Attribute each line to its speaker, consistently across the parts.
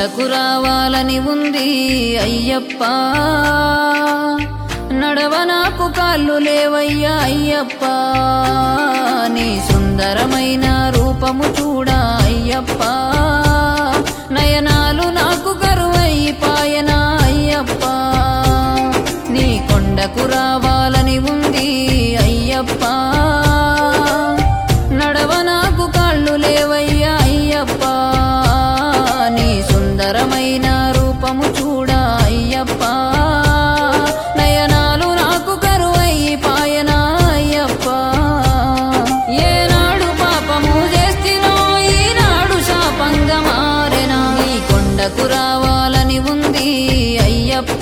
Speaker 1: కొండకు రావాలని ఉంది అయ్యప్ప, నడవ నాకు కాళ్ళు లేవయ్యా అయ్యప్ప, నీ సుందరమైన రూపము చూడ అయ్యప్ప, నయనాలు నాకు కరువైపాయనా అయ్యప్ప, నీ కొండకు రావాలని ఉంది అయ్యప్ప, నడవ నాకు కాళ్ళు లేవయ్యా అయ్యప్ప, నీ సుందరమైన రూపము చూడ అయ్యప్ప, నయనాలు నాకు కరువైపాయనా అయ్యప్ప, ఏనాడు పాపము చేస్తినో ఈనాడు శాపంగా మారెనా, నీ కొండకు రావాలని ఉంది అయ్యప్ప,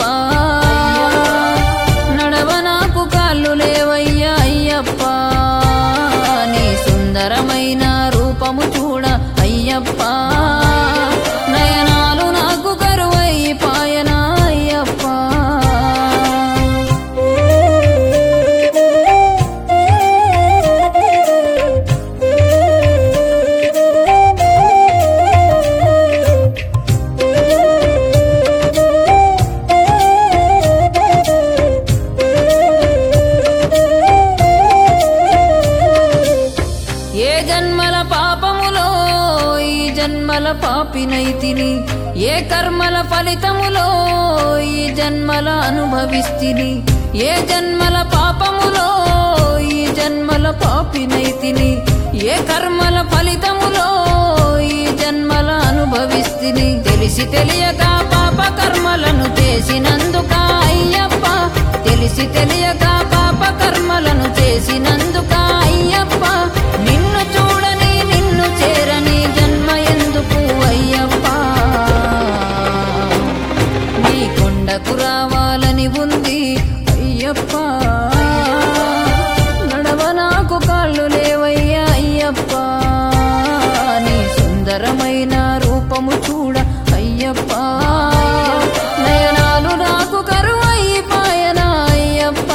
Speaker 1: నడవ నాకు కాళ్ళు లేవయ్యా అయ్యప్ప, నీ సుందరమైన రూపము చూడ అయ్యప్ప, నయనాలు నాకు కరువైపాయనా అయ్యప్ప. ఏ జన్మల పాపములో ఈ జన్మల పాపినైతిని, ఏ కర్మల ఫలితములో ఈ జన్మల అనుభవిస్తిని, ఏ జన్మల పాపములో ఈ జన్మల పాపినైతిని, ఏ కర్మల ఫలితములో ఈ జన్మల అనుభవిస్తిని, తెలిసి తెలియక పాప కర్మలను చేసినందుక అయ్యప్ప, తెలిసి తెలియక పాప కర్మలను చేసినందుక అయ్యప్ప, నిన్ను చూడని నిన్ను చేరని జన్మ ఎందుకు అయ్యప్ప, నీ కొండకు రావాలని ఉంది అయ్యప్ప, నడవ నాకు కాళ్ళు లేవయ్యా అయ్యప్ప, నీ సుందరమైన రూపము చూడ అయ్యప్ప, నయనాలు నాకు కరువైపాయనా అయ్యప్ప.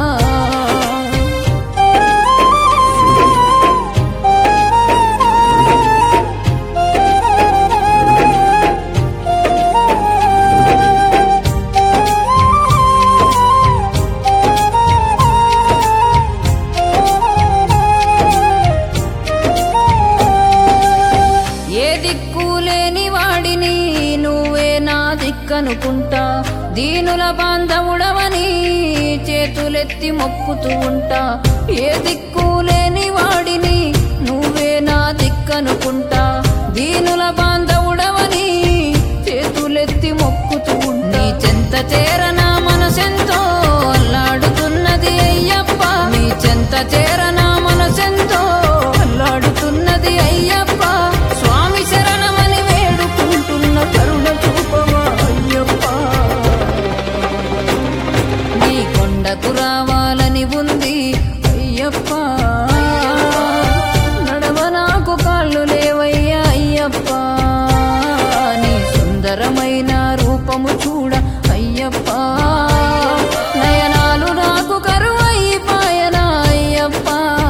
Speaker 1: ఏ దిక్కులేని వాడిని నువ్వే నా దిక్కనుకుంటా, దీనుల బాంధవుడవని చేతులెత్తి మొక్కుతూ ఉంటా, ఏ దిక్కులేని వాడిని నువ్వే నా దిక్కనుకుంటా, దీనుల బాంధవుడవని చేతులెత్తి మొక్కుతూ ఉంటా, నీ చెంత చేరనా మనసెంతో అల్లాడుతున్నది అయ్యప్ప, నీ చెంత చేరనా మనసెంతో అల్లాడుతున్నది అయ్యప్ప, స్వామి శరణమని వేడుకుంటున్న కరుణ చూపవా అయ్యప్ప, నీ కొండకు రావాలని ఉంది అయ్యప్ప, నడవ నాకు కాళ్ళు లేవయ్యా అయ్యప్ప, నీ సుందరమైన రూపము చూడ అయ్యప్ప, నయనాలు నాకు కరువైపాయనా అయ్యప్ప.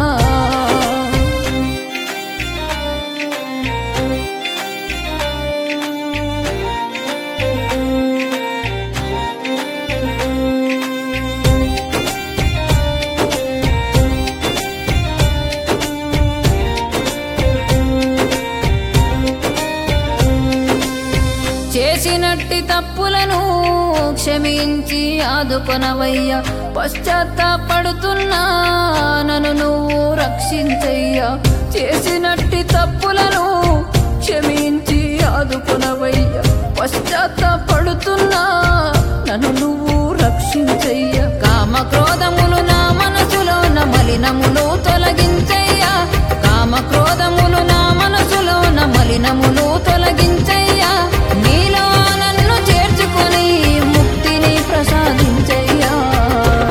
Speaker 1: చేసినట్టి తప్పులను క్షమించి ఆదుకొనవయ్యా, పశ్చాత్తాపడుతున్నా నన్ను నువ్వు రక్షించయ్యా, చేసినట్టి తప్పులను క్షమించి ఆదుకొనవయ్యా, పశ్చాత్తాపడుతున్నా నన్ను నువ్వు రక్షించయ్యా, కామ క్రోధములు నా మనసులో న మలినములు తొలగించయ్యా, కామ క్రోధములు నా మనసులో న మలినములు తొలగించయ్యా, నీలో నన్ను చేర్చుకొని ముక్తిని ప్రసాదించయ్యా,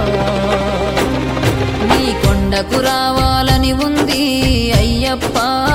Speaker 1: నీ కొండకు రావాలని ఉంది అయ్యప్ప,